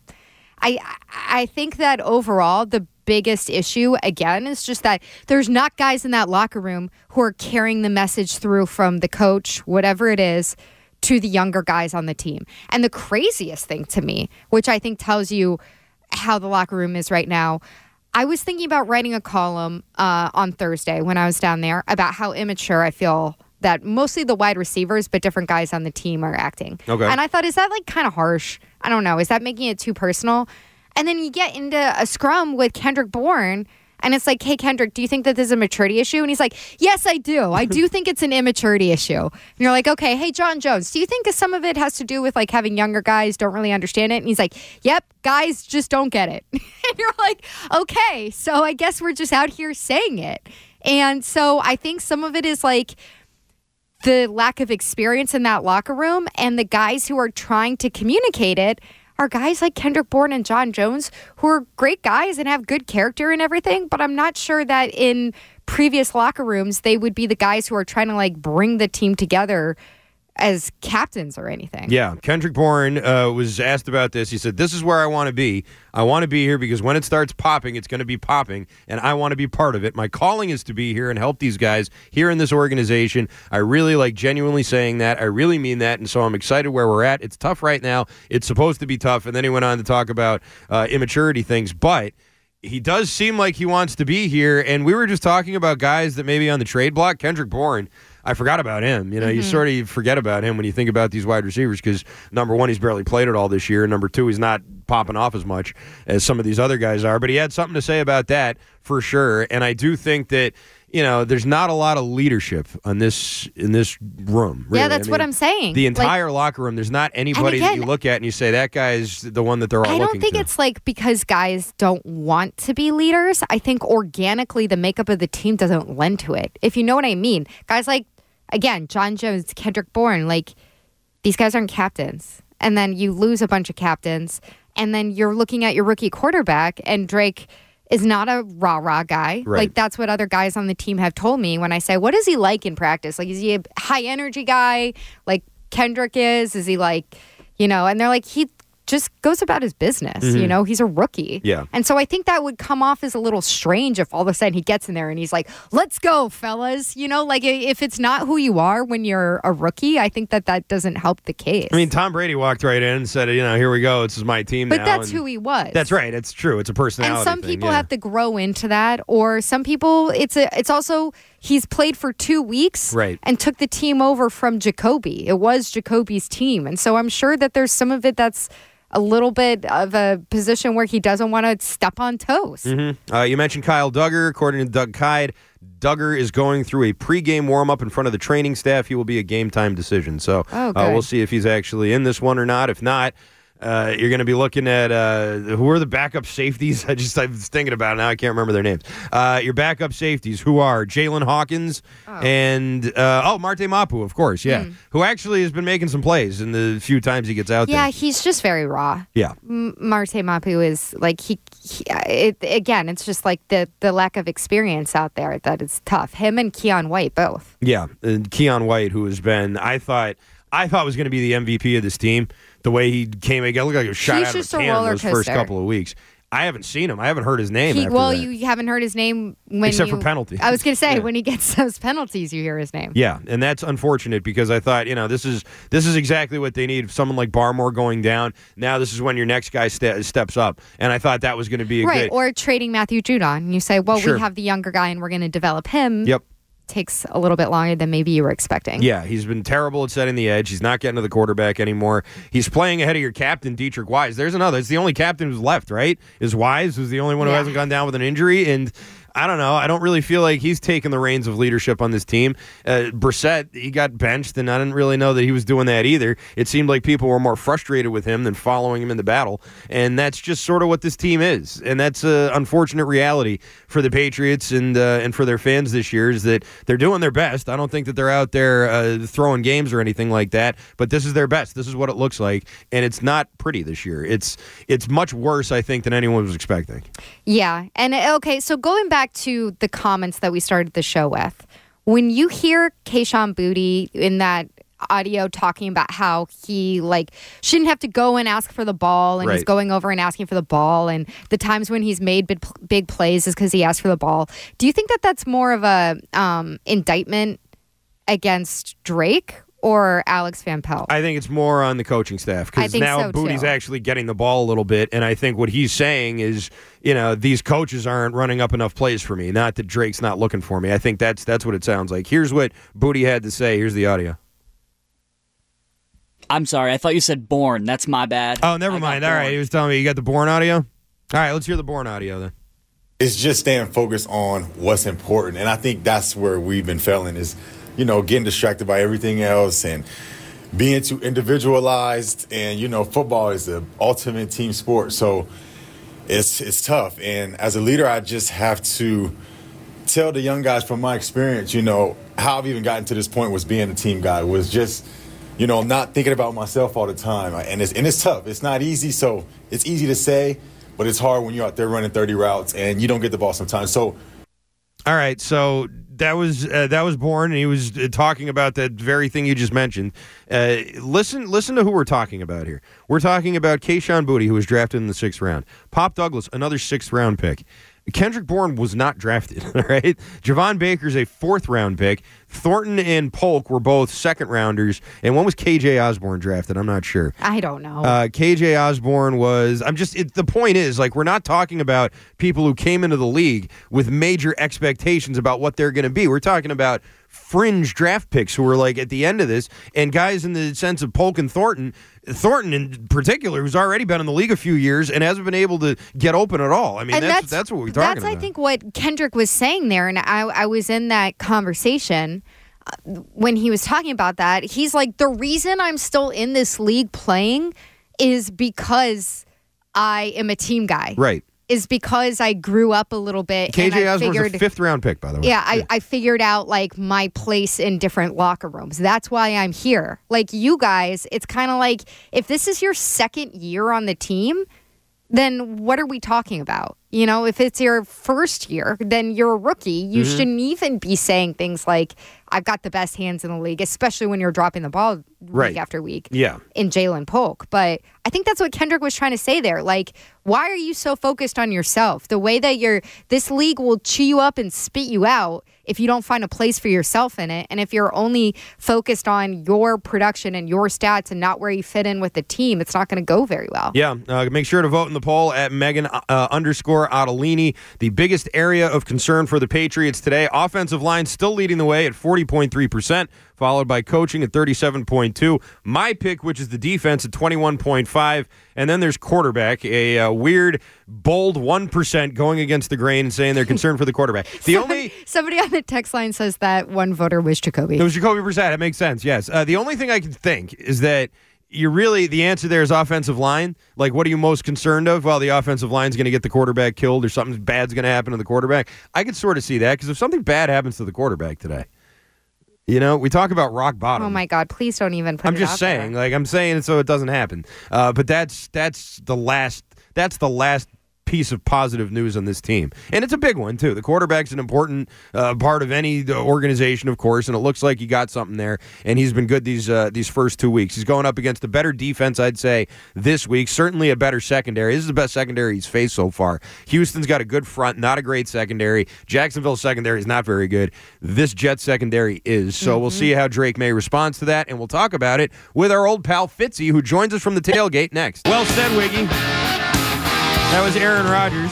think that overall, the biggest issue, again, is just that there's not guys in that locker room who are carrying the message through from the coach, whatever it is, to the younger guys on the team. And the craziest thing to me, which I think tells you how the locker room is right now, I was thinking about writing a column on Thursday when I was down there about how immature I feel that mostly the wide receivers, but different guys on the team are acting. Okay. And I thought, is that like kind of harsh? I don't know. Is that making it too personal? And then you get into a scrum with Kendrick Bourne, and it's like, hey, Kendrick, do you think that this is a maturity issue? And he's like, yes, I do. I do think it's an immaturity issue. And you're like, okay, hey, John Jones, do you think some of it has to do with like having younger guys don't really understand it? And he's like, yep, guys just don't get it. And you're like, okay, so I guess we're just out here saying it. And so I think some of it is like the lack of experience in that locker room, and the guys who are trying to communicate it are guys like Kendrick Bourne and John Jones, who are great guys and have good character and everything, but I'm not sure that in previous locker rooms they would be the guys who are trying to like bring the team together as captains or anything. Yeah, Kendrick Bourne was asked about this. He said, this is where I want to be. I want to be here because when it starts popping, it's going to be popping, and I want to be part of it. My calling is to be here and help these guys here in this organization. I really like genuinely saying that. I really mean that, and so I'm excited where we're at. It's tough right now. It's supposed to be tough, and then he went on to talk about immaturity things, but he does seem like he wants to be here, and we were just talking about guys that maybe on the trade block. Kendrick Bourne, I forgot about him. You know, you sort of forget about him when you think about these wide receivers because, number one, he's barely played it all this year. Number two, he's not popping off as much as some of these other guys are. But he had something to say about that for sure. And I do think that, you know, there's not a lot of leadership in this room. Really. Yeah, that's what I'm saying. The entire locker room, there's not anybody that you look at and you say, that guy's the one that they're all looking to. I don't think it's like because guys don't want to be leaders. I think organically the makeup of the team doesn't lend to it. If you know what I mean. Guys like, again, John Jones, Kendrick Bourne, like, these guys aren't captains. And then you lose a bunch of captains, and then you're looking at your rookie quarterback, and Drake is not a rah-rah guy. Right. Like, that's what other guys on the team have told me when I say, what is he like in practice? Like, is he a high-energy guy like Kendrick is? Is he like, you know, and they're like, he just goes about his business, you know? He's a rookie. Yeah. And so I think that would come off as a little strange if all of a sudden he gets in there and he's like, let's go, fellas. You know, like if it's not who you are when you're a rookie, I think that doesn't help the case. I mean, Tom Brady walked right in and said, you know, here we go. This is my team now. But that's who he was. That's right. It's true. It's a personality And some thing, people have to grow into that, or some people, it's also, he's played for 2 weeks right. and took the team over from Jacoby. It was Jacoby's team. And so I'm sure that there's some of it that's a little bit of a position where he doesn't want to step on toes. Mm-hmm. You mentioned Kyle Duggar. According to Doug Kyde, Duggar is going through a pregame warm-up in front of the training staff. He will be a game-time decision. So we'll see if he's actually in this one or not. If not, you're going to be looking at who are the backup safeties? I was thinking about it now. I can't remember their names. Your backup safeties, who are Jalen Hawkins and Marte Mapu, of course, who actually has been making some plays in the few times he gets out there. Yeah, he's just very raw. Yeah, Marte Mapu is like again. It's just like the lack of experience out there that is tough. Him and Keon White both. Yeah, and Keon White, who has been, I thought was going to be the MVP of this team. The way he came, it looked like he was shot out of a cannon those first couple of weeks. I haven't seen him. I haven't heard his name. You haven't heard his name except for penalties. I was going to say when he gets those penalties, you hear his name. Yeah, and that's unfortunate because I thought, you know, this is exactly what they need. Someone like Barmore going down. Now this is when your next guy steps up, and I thought that was going to be right. Or trading Matthew Judon. You say, well, sure. We have the younger guy, and we're going to develop him. Yep. Takes a little bit longer than maybe you were expecting. Yeah, he's been terrible at setting the edge. He's not getting to the quarterback anymore. He's playing ahead of your captain, Dietrich Wise. There's another. It's the only captain who's left, right? Is Wise, who's the only one who hasn't gone down with an injury. And I don't know. I don't really feel like he's taking the reins of leadership on this team. Brissett, he got benched, and I didn't really know that he was doing that either. It seemed like people were more frustrated with him than following him in the battle, and that's just sort of what this team is. And that's an unfortunate reality for the Patriots and for their fans this year is that they're doing their best. I don't think that they're out there throwing games or anything like that, but this is their best. This is what it looks like, and it's not pretty this year. It's much worse, I think, than anyone was expecting. Yeah, and okay, so going back to the comments that we started the show with, when you hear Kayshon Boutte in that audio talking about how he shouldn't have to go and ask for the ball, and he's going over and asking for the ball, and the times when he's made big plays is because he asked for the ball. Do you think that that's more of a indictment against Drake or Alex Van Pelt? I think it's more on the coaching staff, because now Booty's actually getting the ball a little bit, and I think what he's saying is, these coaches aren't running up enough plays for me, not that Drake's not looking for me. I think that's what it sounds like. Here's what Booty had to say. Here's the audio. I'm sorry, I thought you said Bourne. That's my bad. Oh, never mind. All right, he was telling me you got the Bourne audio? All right, let's hear the Bourne audio then. It's just staying focused on what's important, and I think that's where we've been failing is, getting distracted by everything else and being too individualized. And, football is the ultimate team sport. So it's tough. And as a leader, I just have to tell the young guys from my experience, how I've even gotten to this point was being a team guy, was just, not thinking about myself all the time. And it's tough. It's not easy. So it's easy to say, but it's hard when you're out there running 30 routes and you don't get the ball sometimes. So, all right, so that was Bourne, and he was talking about that very thing you just mentioned. Listen to who we're talking about here. We're talking about Kayshon Boutte, who was drafted in the 6th round. Pop Douglas, another 6th round pick. Kendrick Bourne was not drafted, all right? Javon Baker's a 4th round pick. Thornton and Polk were both 2nd rounders, and when was KJ Osborne drafted? I'm not sure. I don't know. KJ Osborne was. The point is, we're not talking about people who came into the league with major expectations about what they're going to be. We're talking about fringe draft picks who are at the end of this, and guys in the sense of Polk and Thornton in particular, who's already been in the league a few years and hasn't been able to get open at all. I mean, that's what we're talking about. That's, I think, what Kendrick was saying there, and I was in that conversation when he was talking about that. He's like, the reason I'm still in this league playing is because I am a team guy. Right. Is because I grew up a little bit. KJ Osborne's a 5th round pick, by the way. Yeah, I figured out my place in different locker rooms. That's why I'm here. You guys, it's kind of like, if this is your 2nd year on the team, then what are we talking about? If it's your 1st year, then you're a rookie. You shouldn't even be saying things like, I've got the best hands in the league, especially when you're dropping the ball week after week in Jalen Polk. But I think that's what Kendrick was trying to say there. Why are you so focused on yourself? The way that this league will chew you up and spit you out if you don't find a place for yourself in it. And if you're only focused on your production and your stats and not where you fit in with the team, it's not going to go very well. Yeah. Make sure to vote in the poll at Megan _Ottolini. The biggest area of concern for the Patriots today, offensive line still leading the way at 40.3%, followed by coaching at 37.2%. My pick, which is the defense, at 21.5%. And then there's quarterback, a weird, bold 1% going against the grain and saying they're concerned for the quarterback. Somebody on the text line says that one voter was Jacoby. It was Jacoby Brissett. It makes sense, yes. The only thing I can think is that the answer there is offensive line. What are you most concerned of? Well, the offensive line's going to get the quarterback killed, or something bad's going to happen to the quarterback. I could sort of see that, because if something bad happens to the quarterback today, we talk about rock bottom. Oh my God! Please don't even put. I'm just saying, there. I'm saying it so it doesn't happen. But that's the last piece of positive news on this team, and it's a big one too. The quarterback's an important part of any organization, of course, and it looks like he got something there, and he's been good these first 2 weeks. He's going up against a better defense, I'd say, this week. Certainly a better secondary. This is the best secondary he's faced so far. Houston's got a good front, not a great secondary. Jacksonville's secondary is not very good. This Jets secondary is. So we'll see how Drake May responds to that, and we'll talk about it with our old pal Fitzy, who joins us from the tailgate next. Well said, Wiggy. That was Aaron Rodgers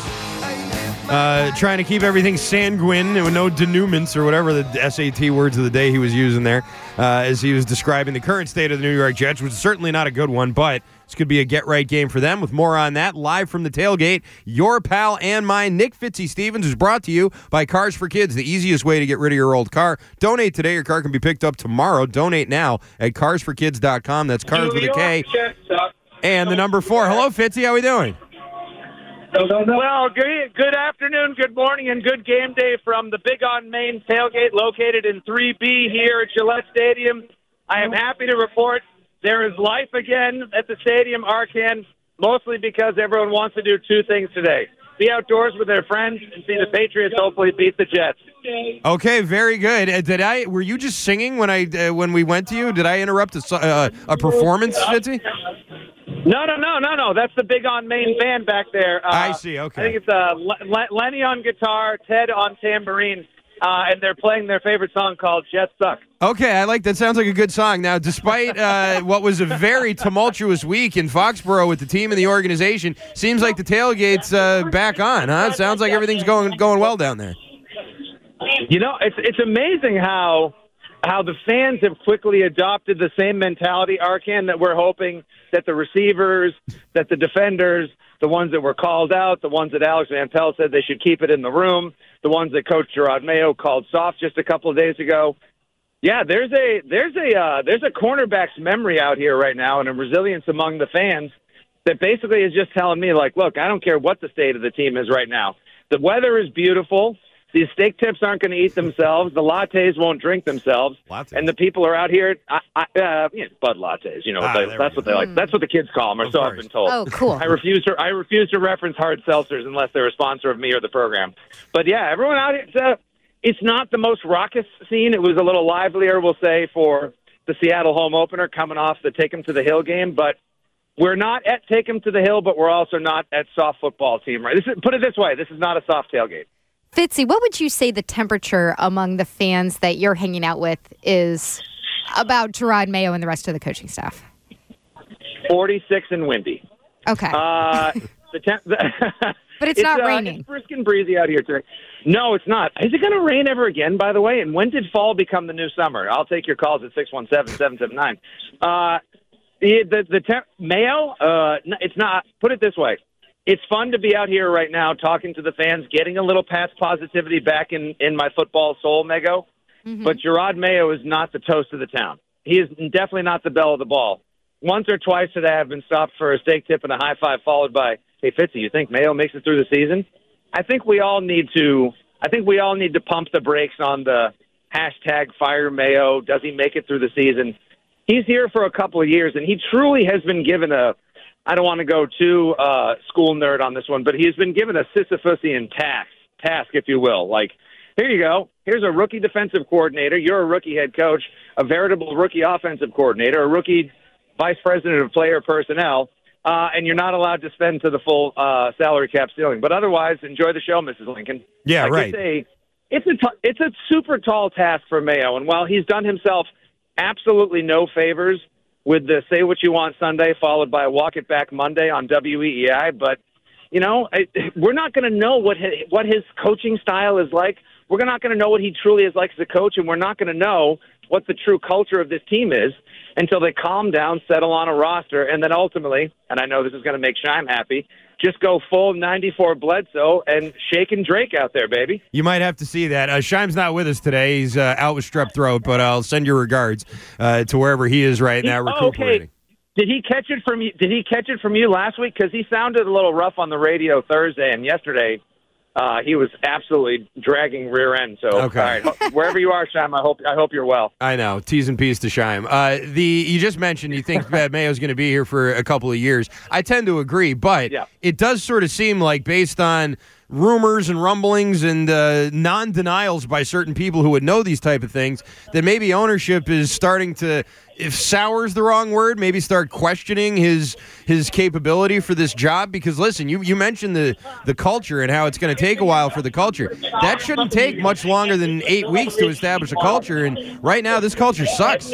trying to keep everything sanguine with no denouements or whatever the SAT words of the day he was using there as he was describing the current state of the New York Jets, which is certainly not a good one, but this could be a get-right game for them. With more on that, live from the tailgate, your pal and mine, Nick Fitzy Stevens, is brought to you by Cars for Kids, the easiest way to get rid of your old car. Donate today. Your car can be picked up tomorrow. Donate now at carsforkids.com. That's cars with a K. And the number 4. Hello, Fitzy. How we doing? Well, good afternoon, good morning, and good game day from the Big On Main tailgate located in 3B here at Gillette Stadium. I am happy to report there is life again at the stadium, Arkan, mostly because everyone wants to do 2 things today. be outdoors with their friends and see the Patriots hopefully beat the Jets. Okay, very good. Were you just singing when we went to you? Did I interrupt a performance, Fitzy? No. That's the Big On Main band back there. I see. Okay. I think it's Lenny on guitar, Ted on tambourine, and they're playing their favorite song called Jets Suck. Okay, I like that. Sounds like a good song. Now, despite what was a very tumultuous week in Foxborough with the team and the organization, seems like the tailgate's back on, huh? It sounds like everything's going well down there. You know, it's amazing how the fans have quickly adopted the same mentality, Arkan, that we're hoping that the receivers, that the defenders, the ones that were called out, the ones that Alex Van Pelt said they should keep it in the room, the ones that Coach Gerard Mayo called soft just a couple of days ago. Yeah, there's a cornerback's memory out here right now and a resilience among the fans that basically is just telling me, like, look, I don't care what the state of the team is right now. The weather is beautiful. These steak tips aren't going to eat themselves. The lattes won't drink themselves. Lattes. And the people are out here, Bud lattes. You know, that's what they like. That's what the kids call them, or so I've been told. Oh, cool. I refuse to reference hard seltzers unless they're a sponsor of me or the program. But yeah, everyone out here. It's not the most raucous scene. It was a little livelier, we'll say, for the Seattle home opener coming off the Take 'em to the Hill game. But we're not at Take 'em to the Hill, but we're also not at soft football team. Right? Put it this way: this is not a soft tailgate. Fitzy, what would you say the temperature among the fans that you're hanging out with is about Gerard Mayo and the rest of the coaching staff? 46 and windy. Okay. But it's not raining. It's brisk and breezy out here today. No, it's not. Is it going to rain ever again, by the way? And when did fall become the new summer? I'll take your calls at 617-779. Mayo, it's not. Put it this way. It's fun to be out here right now talking to the fans, getting a little past positivity back in my football soul, Mego. Mm-hmm. But Gerard Mayo is not the toast of the town. He is definitely not the belle of the ball. Once or twice today I've been stopped for a steak tip and a high five followed by, hey, Fitzy, you think Mayo makes it through the season? I think we all need to pump the brakes on the hashtag fire Mayo. Does he make it through the season? He's here for a couple of years, and he truly has been given I don't want to go too school nerd on this one, but he's been given a Sisyphusian task, if you will. Like, here you go. Here's a rookie defensive coordinator. You're a rookie head coach, a veritable rookie offensive coordinator, a rookie vice president of player personnel, and you're not allowed to spend to the full salary cap ceiling. But otherwise, enjoy the show, Mrs. Lincoln. Yeah, right. It's a super tall task for Mayo, and while he's done himself absolutely no favors with the Say What You Want Sunday, followed by Walk It Back Monday on WEEI. But, you know, we're not going to know what his coaching style is like. We're not going to know what he truly is like as a coach, and we're not going to know what the true culture of this team is until they calm down, settle on a roster, and then ultimately, and I know this is going to make Shime happy, just go full 94 Bledsoe and shaking Drake out there, baby. You might have to see that. Shime's not with us today. He's out with strep throat, but I'll send your regards to wherever he is right now recuperating. Okay. Did he catch it from you? Did he catch it from you last week? Because he sounded a little rough on the radio Thursday, and yesterday he was absolutely dragging rear end. So, okay. All right, wherever you are, Shime, I hope you're well. I know. T's and P's to Shime. You just mentioned you think that Mayo's going to be here for a couple of years. I tend to agree, but It does sort of seem like, based on rumors and rumblings and non-denials by certain people who would know these type of things, that maybe ownership is starting to, if sour's the wrong word, maybe start questioning his capability for this job. Because listen, you mentioned the culture and how it's going to take a while for the culture. That shouldn't take much longer than 8 weeks to establish a culture, and right now this culture sucks.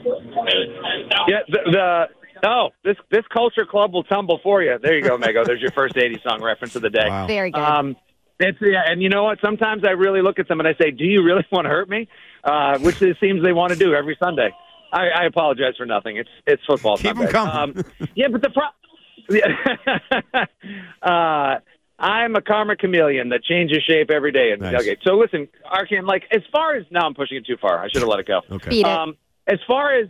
Yeah, this culture club will tumble for you. There you go, Mego. There's your first 80 song reference of the day. Wow. Very good. And you know what? Sometimes I really look at them and I say, do you really want to hurt me? Which it seems they want to do every Sunday. I apologize for nothing. It's football. Keep them coming. But I'm a karma chameleon that changes shape every day in the tailgate. So listen, Arkan, as far as now, I'm pushing it too far. I should have let it go. Okay. Beat it. As far as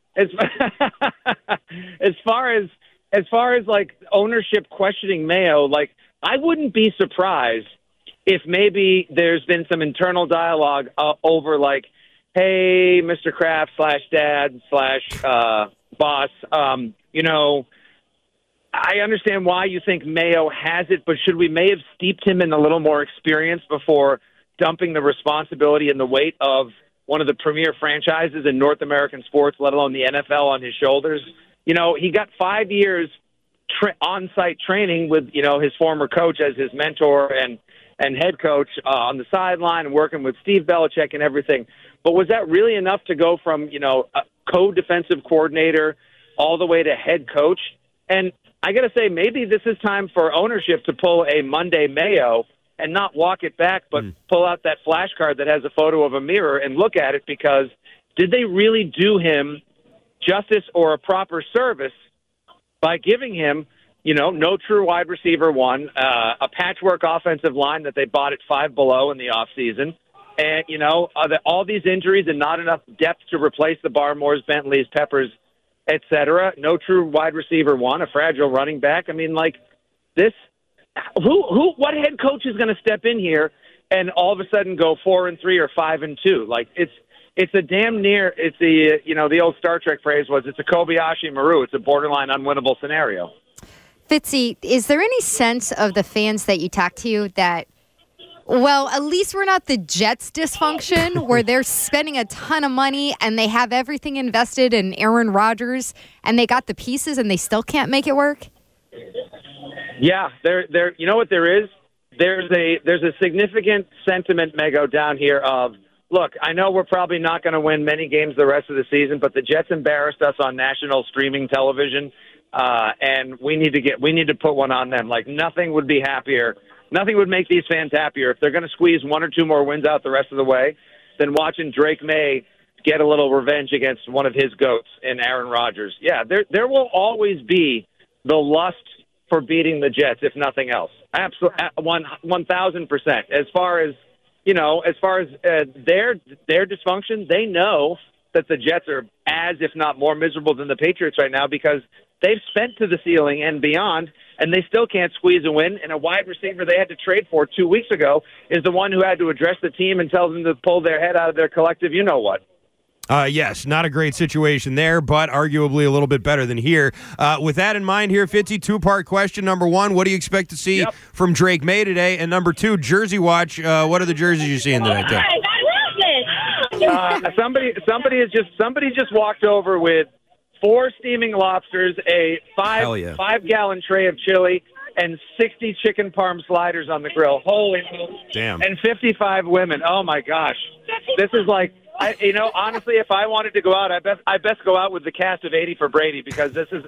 as far as ownership questioning Mayo, I wouldn't be surprised if maybe there's been some internal dialogue over hey, Mr. Kraft /dad/boss, I understand why you think Mayo has it, but should we may have steeped him in a little more experience before dumping the responsibility and the weight of one of the premier franchises in North American sports, let alone the NFL, on his shoulders? You know, he got 5 years on-site training with, you know, his former coach as his mentor and head coach on the sideline and working with Steve Belichick and everything. But was that really enough to go from, you know, a co-defensive coordinator all the way to head coach? And I got to say, maybe this is time for ownership to pull a Monday Mayo and not walk it back, but pull out that flashcard that has a photo of a mirror and look at it, because did they really do him justice or a proper service by giving him, you know, no true wide receiver one, a patchwork offensive line that they bought at Five Below in the offseason, and, you know, all these injuries and not enough depth to replace the Barmores, Bentleys, Peppers, et cetera. No true wide receiver one, a fragile running back. I mean, like, this, what head coach is going to step in here and all of a sudden go 4-3 or 5-2? Like, it's a damn near, it's the, you know, the old Star Trek phrase was, it's a Kobayashi Maru. It's a borderline unwinnable scenario. Fitzy, is there any sense of the fans that you talk to that, well, at least we're not the Jets dysfunction where they're spending a ton of money and they have everything invested in Aaron Rodgers and they got the pieces and they still can't make it work? Yeah, there. You know what there is? There's a significant sentiment, Mego, down here of, look, I know we're probably not going to win many games the rest of the season, but the Jets embarrassed us on national streaming television, and we need to put one on them. Like, nothing would be happier. Nothing would make these fans happier if they're going to squeeze one or two more wins out the rest of the way than watching Drake May get a little revenge against one of his goats in Aaron Rodgers. Yeah, there will always be the lust for beating the Jets, if nothing else. Absolutely, 1,000%. As far as their dysfunction, they know that the Jets are as, if not more, miserable than the Patriots right now because they've spent to the ceiling and beyond, and they still can't squeeze a win. And a wide receiver they had to trade for 2 weeks ago is the one who had to address the team and tell them to pull their head out of their collective you-know-what. Yes, not a great situation there, but arguably a little bit better than here. With that in mind here, Fitzy, two-part question. Number one, what do you expect to see from Drake May today? And number two, Jersey Watch, what are the jerseys you're seeing tonight? Somebody just walked over with 4 steaming lobsters, a 5-gallon tray of chili, and 60 chicken parm sliders on the grill. Holy damn! And 55 women. Oh my gosh, this is like. Honestly, if I wanted to go out, I best go out with the cast of 80 for Brady, because this is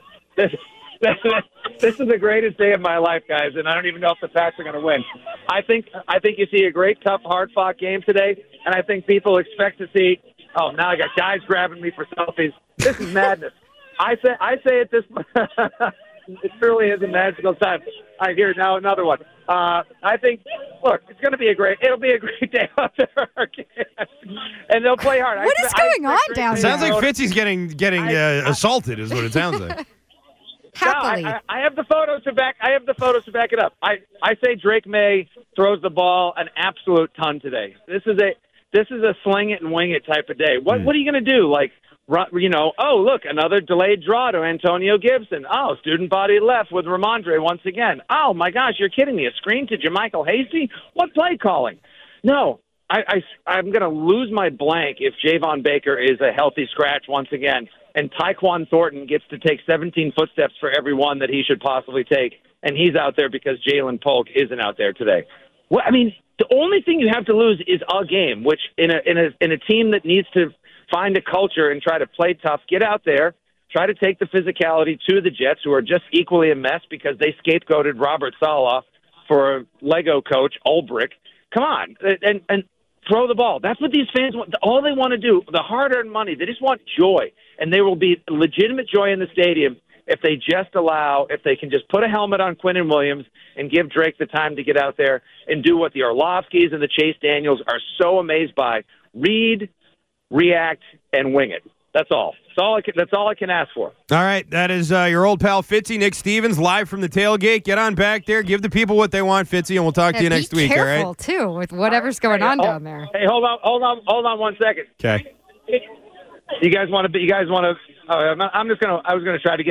the greatest day of my life, guys, and I don't even know if the Pats are going to win. I think you see a great, tough, hard-fought game today, and I think people expect to see. Oh, now I got guys grabbing me for selfies. This is madness. I say it this. It truly is a magical time. I hear now another one. I think, look, it'll be a great day out there, and they'll play hard. What is going on down there? Sounds like Fitzy's getting assaulted, is what it sounds like. Happily, no, I have the photos to back. I have the photos to back it up. I say Drake May throws the ball an absolute ton today. This is a sling it and wing it type of day. What are you going to do? Like, oh, look, another delayed draw to Antonio Gibson. Oh, student body left with Ramondre once again. Oh, my gosh, you're kidding me. A screen to Jermichael Hasty? What play calling? No, I'm going to lose my blank if Javon Baker is a healthy scratch once again, and Tyquan Thornton gets to take 17 footsteps for every one that he should possibly take, and he's out there because Jalen Polk isn't out there today. Well, I mean, the only thing you have to lose is a game, which in a team that needs to find a culture and try to play tough, get out there, try to take the physicality to the Jets, who are just equally a mess because they scapegoated Robert Saleh for Lego coach Ulbrich. Come on, and throw the ball. That's what these fans want. All they want to do, the hard-earned money, they just want joy. And there will be legitimate joy in the stadium if they can just put a helmet on Quinnen Williams and give Drake the time to get out there and do what the Orlovskis and the Chase Daniels are so amazed by. Read, react, and wing it. That's all. That's all I can ask for. All right. That is your old pal Fitzy, Nick Stevens, live from the tailgate. Get on back there. Give the people what they want, Fitzy, and we'll talk to you next week. All right? Be careful, too, with whatever's going on down there. Hey, hold on 1 second. Okay. You guys want to? I was going to try to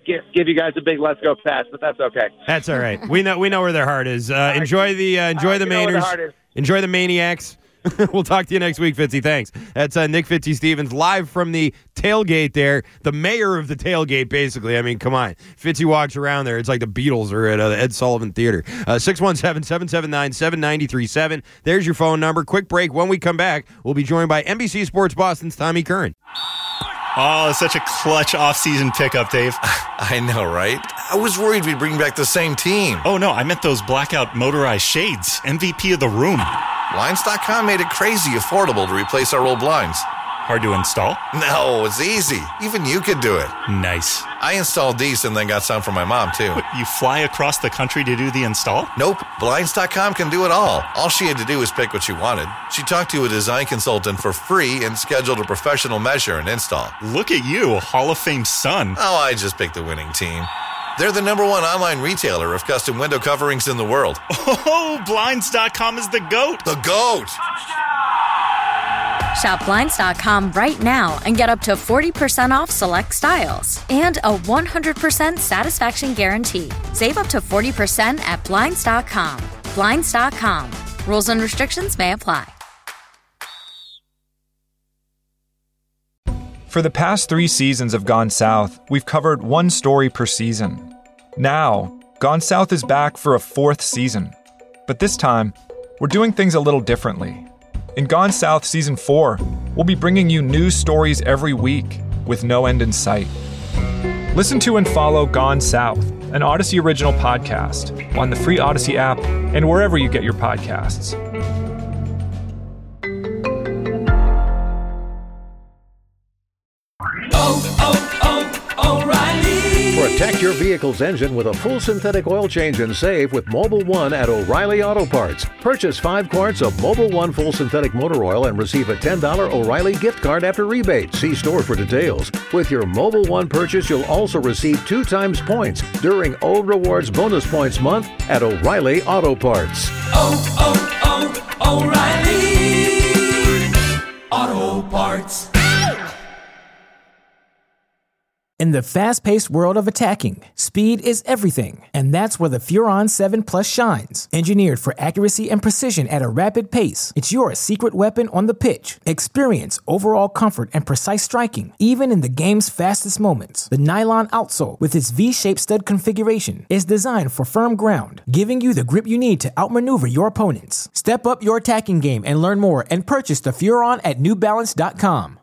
give you guys a big let's go pass, but that's okay. That's all right. We know where their heart is. Enjoy the Mainers. Enjoy the Maniacs. We'll talk to you next week, Fitzy. Thanks. That's Nick Fitzy-Stevens live from the tailgate there. The mayor of the tailgate, basically. I mean, come on. Fitzy walks around there. It's like the Beatles are at the Ed Sullivan Theater. 617-779-7937. There's your phone number. Quick break. When we come back, we'll be joined by NBC Sports Boston's Tommy Curran. Oh, it's such a clutch off-season pickup, Dave. I know, right? I was worried we'd bring back the same team. Oh, no, I meant those blackout motorized shades. MVP of the room. Blinds.com made it crazy affordable to replace our old blinds. Hard to install? No, it's easy. Even you could do it. Nice. I installed these and then got some for my mom, too. What, you fly across the country to do the install? Nope. Blinds.com can do it all. All she had to do was pick what she wanted. She talked to a design consultant for free and scheduled a professional measure and install. Look at you, a Hall of Fame son. Oh, I just picked the winning team. They're the #1 online retailer of custom window coverings in the world. Oh, Blinds.com is the GOAT. The GOAT! Shop Blinds.com right now and get up to 40% off select styles and a 100% satisfaction guarantee. Save up to 40% at Blinds.com. Blinds.com. Rules and restrictions may apply. For the past 3 seasons of Gone South, we've covered one story per season. Now, Gone South is back for a 4th season. But this time, we're doing things a little differently. In Gone South Season 4, we'll be bringing you news stories every week with no end in sight. Listen to and follow Gone South, an Odyssey original podcast, on the free Odyssey app and wherever you get your podcasts. Protect your vehicle's engine with a full synthetic oil change and save with Mobil 1 at O'Reilly Auto Parts. Purchase 5 quarts of Mobil 1 full synthetic motor oil and receive a $10 O'Reilly gift card after rebate. See store for details. With your Mobil 1 purchase, you'll also receive 2 times points during O Rewards Bonus Points Month at O'Reilly Auto Parts. O'Reilly Auto Parts. In the fast-paced world of attacking, speed is everything, and that's where the Furon 7 Plus shines. Engineered for accuracy and precision at a rapid pace, it's your secret weapon on the pitch. Experience overall comfort and precise striking, even in the game's fastest moments. The nylon outsole, with its V-shaped stud configuration, is designed for firm ground, giving you the grip you need to outmaneuver your opponents. Step up your attacking game and learn more and purchase the Furon at NewBalance.com.